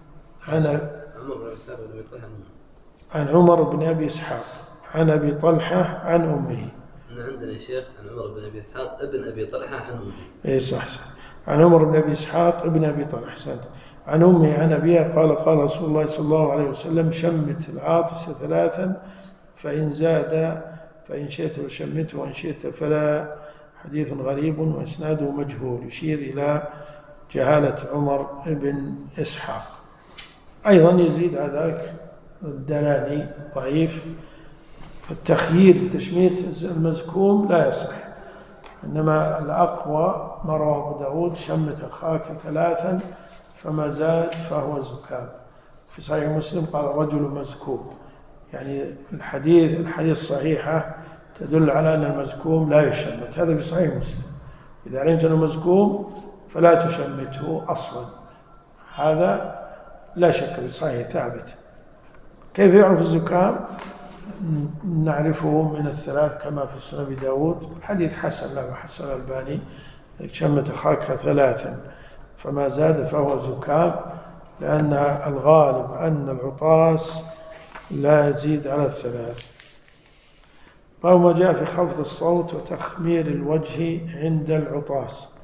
عن عمر بن أبي إسحاق عن أبي طلحة عن أمه. عندنا يا شيخ عن عمر بن أبي إسحاق ابن أبي طلحة عن أمه. إيه صح. عن عمر بن أبي إسحاق ابن أبي طلحة عن أمه عن أبيها قال قال رسول الله صلى الله عليه وسلم شمت العاطس 3 فإن زاد فإن شئت فشمته وإن شئت فلا. حديث غريب وإسناده مجهول يشير إلى جهالة عمر بن إسحاق. أيضا يزيد على ذلك الدلالي ضعيف، فالتخيير بتشميت المزكوم لا يصح، إنما الأقوى ما رواه أبو داود شمت أخاك 3 فما زاد فهو زكام. في صحيح مسلم قال رجل مزكوم، يعني الحديث صحيحة تدل على أن المزكوم لا يشمت. هذا في صحيح مسلم، إذا علمت أنه مزكوم فلا تشمته أصلا، هذا لا شك في صحيح ثابت. كيف يعرف الزكام؟ نعرفه من الثلاث كما في سنن أبي داود، حديث حسن له حسن الألباني شمت أخاك 3 فما زاد فهو زكام، لأن الغالب أن العطاس لا يزيد على 3. باب ما جاء في خفض الصوت وتخمير الوجه عند العطاس.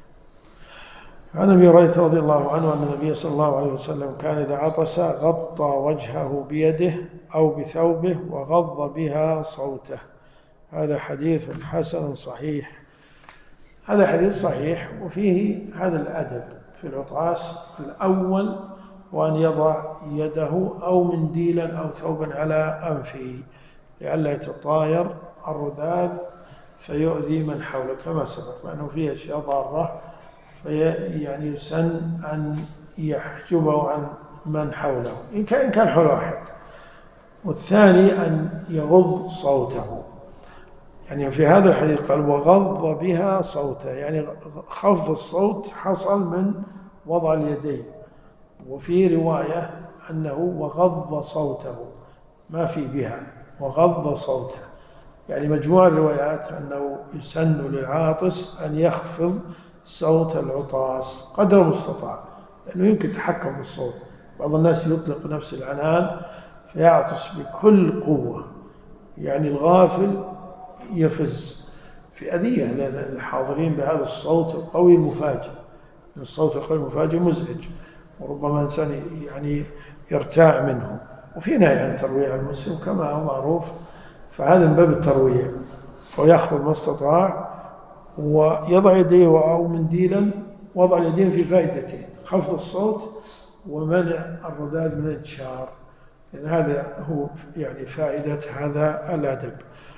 عن أبي هريرة رضي الله عنه أن النبي صلى الله عليه وسلم كان إذا عطس غطى وجهه بيده أو بثوبه وغض بها صوته. هذا حديث حسن صحيح. هذا حديث صحيح وفيه هذا الأدب في العطاس. الأول وأن يضع يده أو منديلا أو ثوبا على أنفه لئلا يتطاير الرذاذ فيؤذي من حوله كما سبق، لأنه فيه أشياء ضارة يعني يسن أن يحجبه عن من حوله إن كان حوله أحد. والثاني أن يغض صوته، يعني في هذا الحديث قال وغض بها صوته، يعني خفض الصوت حصل من وضع اليدين، وفي رواية أنه وغض صوته، ما في بها وغض صوته، يعني مجموع الروايات أنه يسن للعاطس أن يخفض صوت العطاس قدر المستطاع، لأنه يمكن التحكم بالصوت. بعض الناس يطلق نفس العنان فيعطس بكل قوة، يعني الغافل يفز في أذية للحاضرين بهذا الصوت القوي المفاجئ. الصوت القوي المفاجئ مزعج، وربما الإنسان يعني يرتاع منه. وفي نهي عن ترويع المسلم كما هو معروف، فهذا من باب الترويع، ويخفض ما استطاع ويضع يديه أو منديلا، وضع اليدين في فائدتين: خفض الصوت ومنع الرذاذ من الانتشار، لأن هذا هو يعني فائدة هذا الأدب.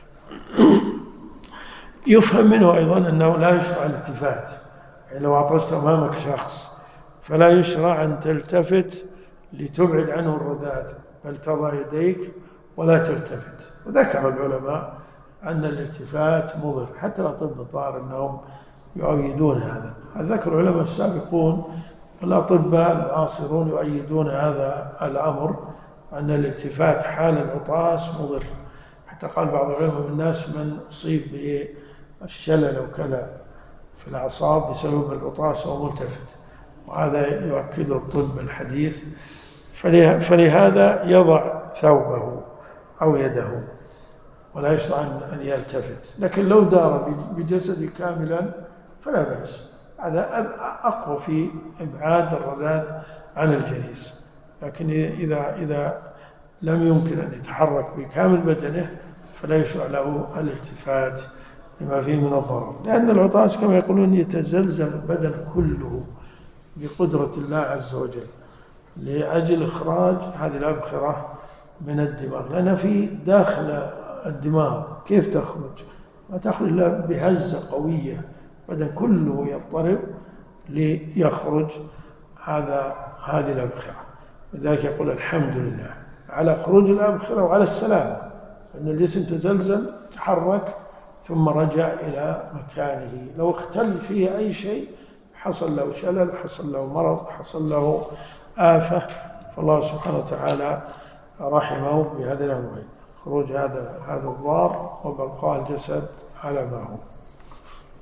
يفهم منه أيضا أنه لا يشرع الالتفات، يعني لو عطست أمامك شخص فلا يشرع أن تلتفت لتبعد عنه الرذاذ، بل تضع يديك ولا تلتفت. وذكر العلماء أن الالتفات مضر، حتى الأطباء الظاهر أنهم يؤيدون هذا. ذكر العلماء السابقون والأطباء المعاصرون يؤيدون هذا الأمر، أن الالتفات حال العطاس مضر. حتى قال بعض العلماء من الناس من أصيب بالشلل أو كذا في الأعصاب بسبب العطاس أو ملتفت، وهذا يؤكد الطب الحديث. فلهذا يضع ثوبه أو يده ولا يشرع أن يلتفت. لكن لو دار بجسده كاملا فلا بأس، هذا أقوى في إبعاد الرذاذ عن الجليس. لكن إذا لم يمكن أن يتحرك بكامل بدنه فلا يشرع له الالتفات لما فيه من الضرر، لأن العطاس كما يقولون يتزلزل البدن كله بقدرة الله عز وجل لأجل إخراج هذه الأبخرة من الدماغ، لأنها في داخل الدماغ. كيف تخرج؟ ما تخرج إلا بهزة قوية، البدن كله يضطرب ليخرج هذه الأبخرة. لذلك يقول الحمد لله على خروج الأبخرة وعلى السلامة، أن الجسم تزلزل تحرك ثم رجع إلى مكانه. لو اختل فيه أي شيء حصل له شلل، حصل له مرض، حصل له آفة، فالله سبحانه وتعالى رحمه بهذه الأمرين: خروج هذا الضار وبقاء الجسد على ما هو.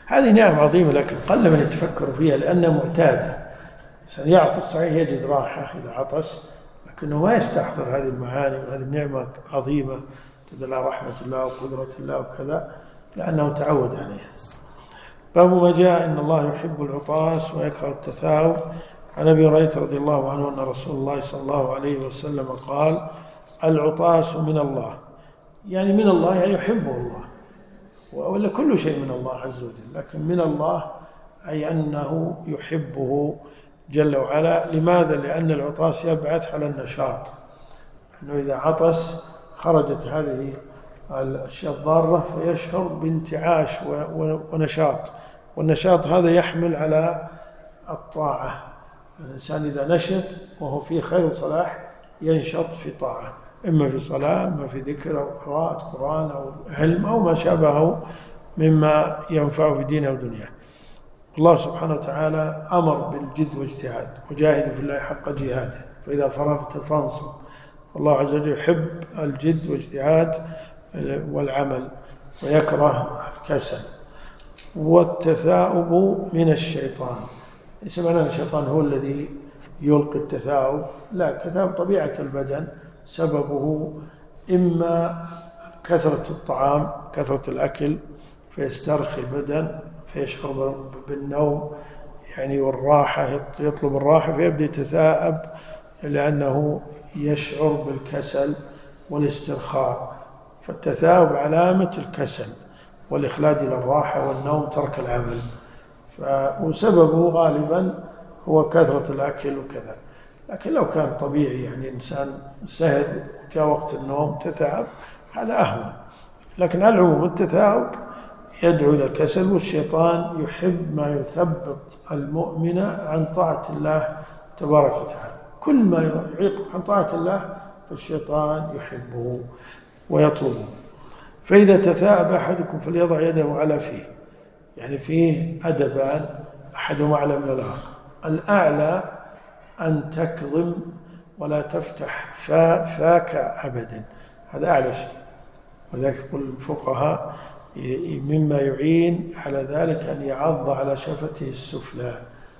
هذه نعم عظيمة، لكن قل من يتفكر فيها لأنها معتادة. الإنسان يعطس صحيح يجد راحة إذا عطس، لكنه ما يستحضر هذه المعاني وهذه النعمة عظيمة تدل على رحمة الله وقدرة الله وكذا، لأنه تعود عليها. باب ما جاء إن الله يحب العطاس ويكره التثاؤب. عن أبي هريرة رضي الله عنه أن رسول الله صلى الله عليه وسلم قال: العطاس من الله، يعني من الله يعني يحبه الله، ولا كل شيء من الله عز وجل، لكن من الله أي أنه يحبه جل وعلا. لماذا؟ لأن العطاس يبعث على النشاط، أنه إذا عطس خرجت هذه الأشياء الضارة فيشعر بانتعاش ونشاط، والنشاط هذا يحمل على الطاعة. الإنسان إذا نشط وهو في خير وصلاح ينشط في طاعة، إما في صلاة، إما في ذكر أو قراءة قرآن أو علم أو ما شابهه مما ينفع في دينه ودنياه. الله سبحانه وتعالى أمر بالجد واجتهاد: وجاهدوا في الله حق جهاده فإذا فرغت فانصب. الله عز وجل يحب الجد واجتهاد والعمل ويكره الكسل. والتثاؤب من الشيطان، ليس معنى الشيطان هو الذي يلقي التثاؤب، لا، التثاؤب طبيعة البدن، سببه إما كثرة الطعام، كثرة الأكل فيسترخي البدن فيشعر بالنوم يعني والراحة، يطلب الراحة فيبدأ يتثاءب لأنه يشعر بالكسل والاسترخاء. فالتثاؤب علامة الكسل والإخلاد إلى الراحة والنوم، ترك العمل، وسببه غالبا هو كثرة الأكل وكذا. لكن لو كان طبيعي يعني إنسان سهل جاء وقت النوم تثاءب، هذا أهون. لكن على العموم التثاؤب يدعو إلى الكسل، والشيطان يحب ما يثبط المؤمن عن طاعة الله تبارك وتعالى. كل ما يعيقك عن طاعة الله فالشيطان يحبه ويطلبه. فإذا تثاءب أحدكم فليضع يده على فيه، يعني فيه أدبان أحدهما أعلى من الآخر. الأعلى أن تكظم ولا تفتح فاك أبدا، هذا أعلى شيء. وذلك يقول الفقهاء مما يعين على ذلك أن يعض على شفته السفلى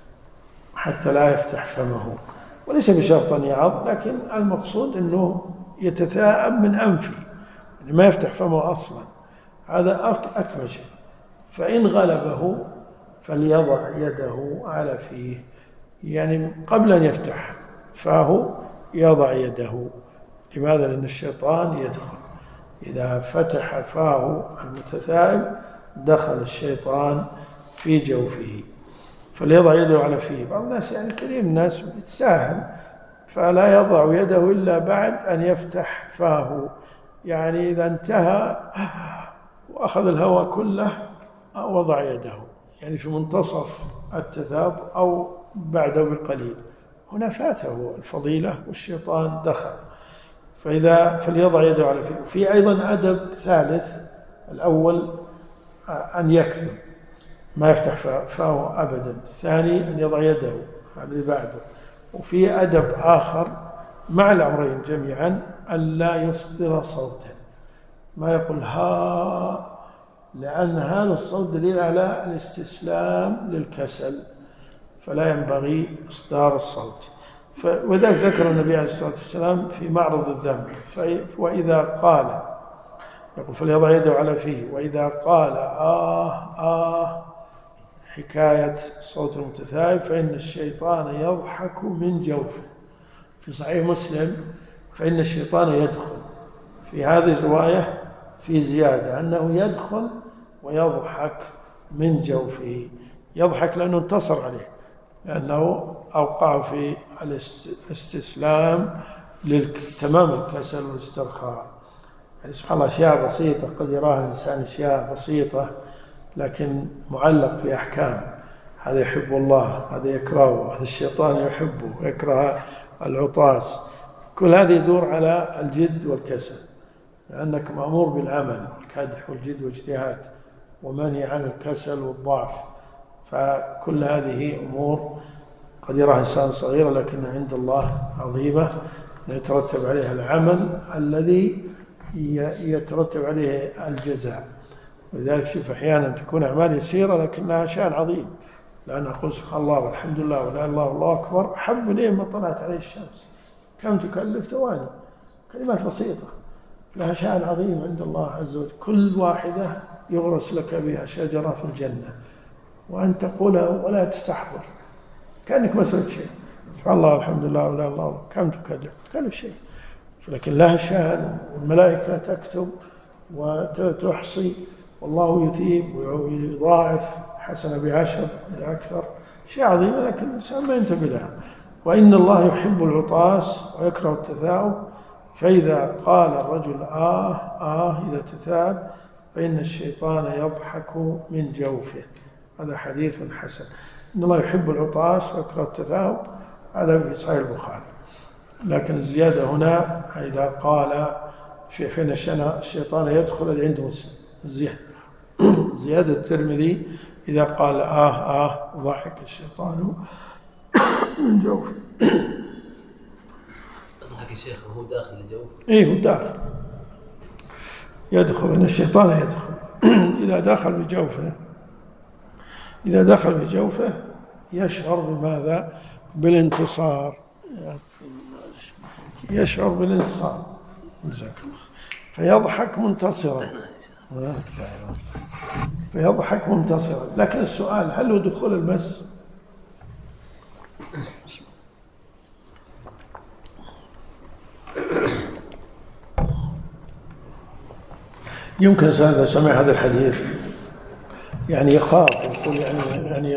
حتى لا يفتح فمه، وليس بشرط أن يعض، لكن المقصود أنه يتثاءب من أنفه، يعني ما يفتح فمه أصلا، هذا أكمل شيء. فإن غلبه فليضع يده على فيه، يعني قبل أن يفتح فاه يضع يده. لماذا؟ لأن الشيطان يدخل، إذا فتح فاه المتثاءب دخل الشيطان في جوفه، فليضع يده على فيه. بعض الناس يعني كثير من الناس يتساهل فلا يضع يده إلا بعد أن يفتح فاه، يعني إذا انتهى وأخذ الهواء كله وضع يده، يعني في منتصف التثاؤب أو بعده بقليل، هنا فاته الفضيلة والشيطان دخل. فليضع يده على فيه. في أيضا أدب ثالث، الأول أن يكذب ما يفتح فاه أبدا، الثاني أن يضع يده على اللي بعده. وفي أدب آخر مع الأمرين جميعا، أن لا يصدر صوتا، ما يقول ها، لأن هذا الصوت دليل على الاستسلام للكسل، فلا ينبغي إصدار الصوت. وذلك ذكر النبي عليه الصلاة والسلام في معرض الذنب، وإذا قال يقول فليضع يده على فيه، وإذا قال حكاية صوت المتثاءب فإن الشيطان يضحك من جوفه. في صحيح مسلم فإن الشيطان يدخل، في هذه الرواية في زيادة أنه يدخل ويضحك من جوفه، يضحك لأنه انتصر عليه، لأنه أوقع في الاستسلام لتمام الكسل والاسترخاء. يعني سبحان الله أشياء بسيطة قد يراها الإنسان أشياء بسيطة لكن معلق في أحكام. هذا يحب الله، هذا يكرهه، هذا الشيطان يحبه ويكره العطاس. كل هذا يدور على الجد والكسل، لأنك مأمور بالعمل والكدح والجد واجتهاد، ومنهي عن الكسل والضعف. فكل هذه أمور قد يراها إنسان صغيرة لكن عند الله عظيمة، يترتب عليها العمل الذي يترتب عليه الجزاء. ولذلك شوف أحيانا تكون أعمال يسيرة لكن لها شأن عظيم، لأن أقول سبحان الله والحمد لله ولا إله إلا الله والله أكبر أحب إليه ما طلعت عليه الشمس، كم تكلف؟ ثواني، كلمات بسيطة لها شأن عظيم عند الله عز وجل، كل واحدة يغرس لك بها شجرة في الجنة وأن تقولها ولا تستحضر كأنك ما سويت شيء. سبحان الله والحمد لله ولا إله إلا الله كم تكلف شيء، لكن لها شأن، والملائكة تكتب وتحصي والله يثيب ويضاعف حسنة بعشر إلى أكثر، شيء عظيم لكن الإنسان ما ينتبه لها. وإن الله يحب العطاس ويكره التثاؤب، فإذا قال الرجل إذا تثاب فإن الشيطان يضحك من جوفه. هذا حديث حسن. إن الله يحب العطاس ويكره التثاؤب، هذا في صحيح البخاري. لكن الزيادة هنا إذا قال فإن الشيطان يدخل عند مسلم، زيادة الترمذي إذا قال ضحك الشيطان من جوفه. ضحك الشيخ وهو داخل الجوف؟ إيه هو داخل، يدخل، إن الشيطان يدخل إذا دخل بجوفه يشعر بماذا؟ بالانتصار، يشعر بالانتصار فيضحك منتصرا. لكن السؤال هل هو دخول المس؟ يمكن إذا سمع هذا الحديث يعني يخاف، يقول يعني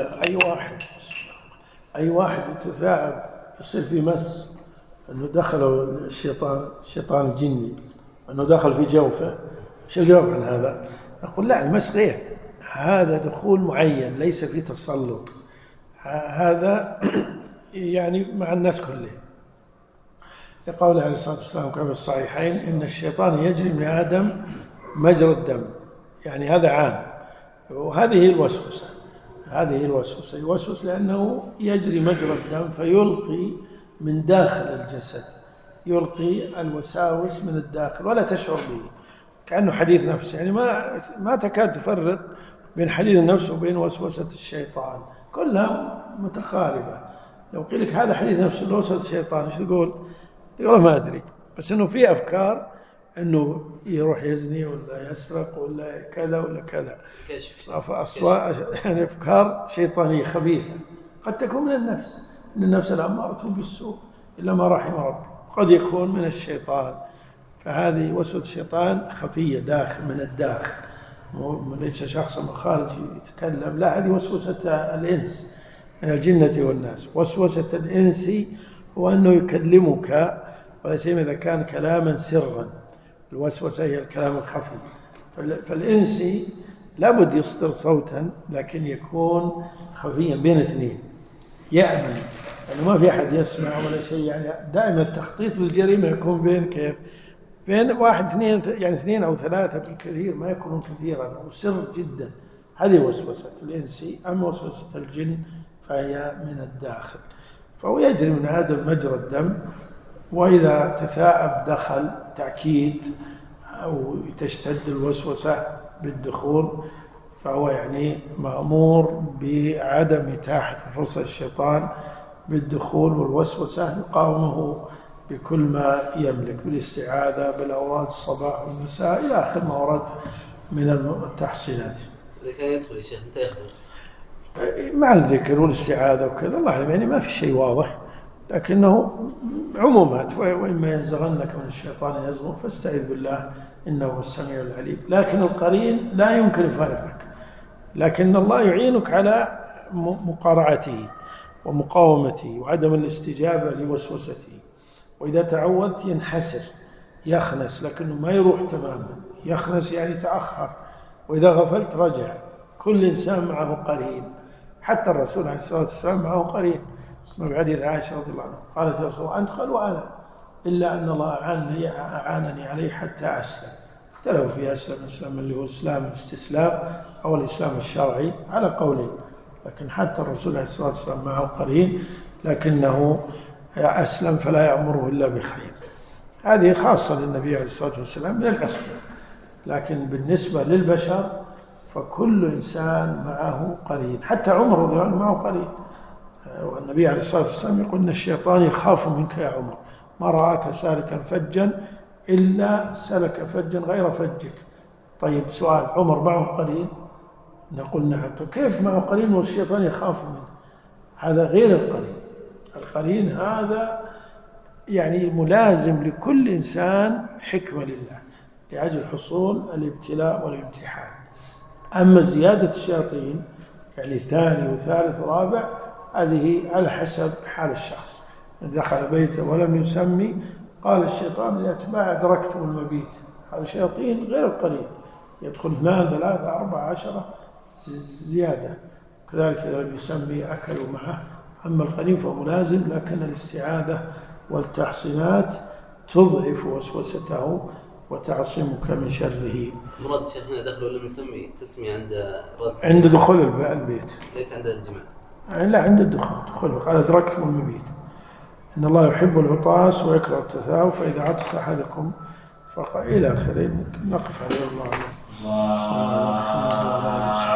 أي واحد يتثاءب يصير في مس، أنه دخل الشيطان الجني، أنه دخل في جوفه، شو الجواب عن هذا؟ أقول لا، المس غير، هذا دخول معين ليس في تسلط، هذا يعني مع الناس كلهم، لقوله عليه الصلاة والسلام كما في الصحيحين إن الشيطان يجري من آدم مجرى الدم، يعني هذا عام، وهذه هي الوسوسة، يوسوس لأنه يجري مجرى الدم فيلقي من داخل الجسد، يلقي الوساوس من الداخل ولا تشعر به، كأنه حديث نفس، يعني ما تكاد تفرق بين حديث النفس وبين وسوسة الشيطان، كلها متقاربة. لو قيل لك هذا حديث نفس وسوسة الشيطان ايش تقول؟ تقول ما أدري، بس إنه في أفكار إنه يروح يزني ولا يسرق ولا كذا ولا كذا، يعني أفكار شيطانية خبيثة قد تكون من النفس، إن النفس الأمارة بالسوء إلا ما رحم ربي، قد يكون من الشيطان، فهذه وسوسة الشيطان خفية داخل من الداخل، ليس شخصا خارج يتكلم، لا، هذه وسوسة الإنس من الجنة والناس. وسوسة الإنس هو أنه يكلمك، ولا سيما إذا كان كلاما سرا، الوسوسة هي الكلام الخفي، فالإنسي لابد يصدر صوتا لكن يكون خفيا بين اثنين، يأمن، يعني ما في أحد يسمع ولا شيء، يعني دائما التخطيط للجريمة يكون بين كيف؟ بين واحد اثنين، يعني اثنين أو ثلاثة بالكثير، ما يكونون كثيرا، وسر جدا، هذه وسوسة الإنسي. أما وسوسة الجن فهي من الداخل، فهو يجري من آدم مجرى الدم، وإذا تثاءب دخل تأكيد أو تشتد الوسوسة بالدخول، فهو يعني مأمور بعدم إتاحة فرصة الشيطان بالدخول والوسوسة، يقاومه بكل ما يملك، بالاستعاذة، بالأوراد الصباح والمساء إلى آخر ما ورد من التحصينات. إذا كان يدخل يا شيخ أنت يخبر مع الذكر والاستعاذة وكذا، الله أعلم، يعني ما في شيء واضح، لكنه عمومات، وإما ينزغنك من الشيطان يزغو فاستعذ بالله إنه هو السميع العليم. لكن القرين لا يمكن يفارقك، لكن الله يعينك على مقارعته ومقاومته وعدم الاستجابة لوسوسته. وإذا تعودت ينحسر، يخنس، لكنه ما يروح تماما، يخنس يعني تأخر، وإذا غفلت رجع. كل إنسان معه قرين، حتى الرسول عليه الصلاة والسلام معه قرين. اسمه حديث عائشة رضي الله عنها قالت يا رسول الله أنت؟ قال وأنا، إلا أن الله أعانني عليه حتى أسلم. اختلفوا في أسلم اللي هو إسلام الاستسلام أو الإسلام الشرعي على قولين، لكن حتى الرسول عليه الصلاة والسلام معه قرين، لكنه أسلم فلا يأمره إلا بخير. هذه خاصة للنبي عليه الصلاة والسلام من الأسباب، لكن بالنسبة للبشر فكل إنسان معه قرين، حتى عمر رضي الله عنه معه قرين. والنبي عليه الصلاة والسلام يقول إن الشيطان يخاف منك يا عمر، ما رآك سالكا فجا إلا سلك فجا غير فجك. طيب سؤال، عمر معه قرين؟ نقول نعم. كيف معه قرين والشيطان يخاف منه؟ هذا غير القرين. القرين هذا يعني ملازم لكل إنسان حكمة لله لأجل حصول الابتلاء والامتحان. أما زيادة الشياطين يعني ثاني وثالث ورابع هذه على حسب حال الشخص. دخل بيته ولم يسمي قال الشيطان لأتباع أدركتم المبيت، هذا شياطين غير القرين، يدخل 2 3 4 10 زيادة. كذلك إذا لم يسمي أكلوا معه. أما القرين فهو لازم، لكن الاستعاذة والتحصينات تضعف وسوسته وتعصمك من شره. مراد شيخنا دخل ولم يسمي تسمي عند دخول البيت، ليس عند الجماع. لا عند الدخول. قال أدركتم المبيت إن الله يحب العطاس ويكره التثاؤب فإذا عطس أحدكم إلى آخره. نقف عليه الله.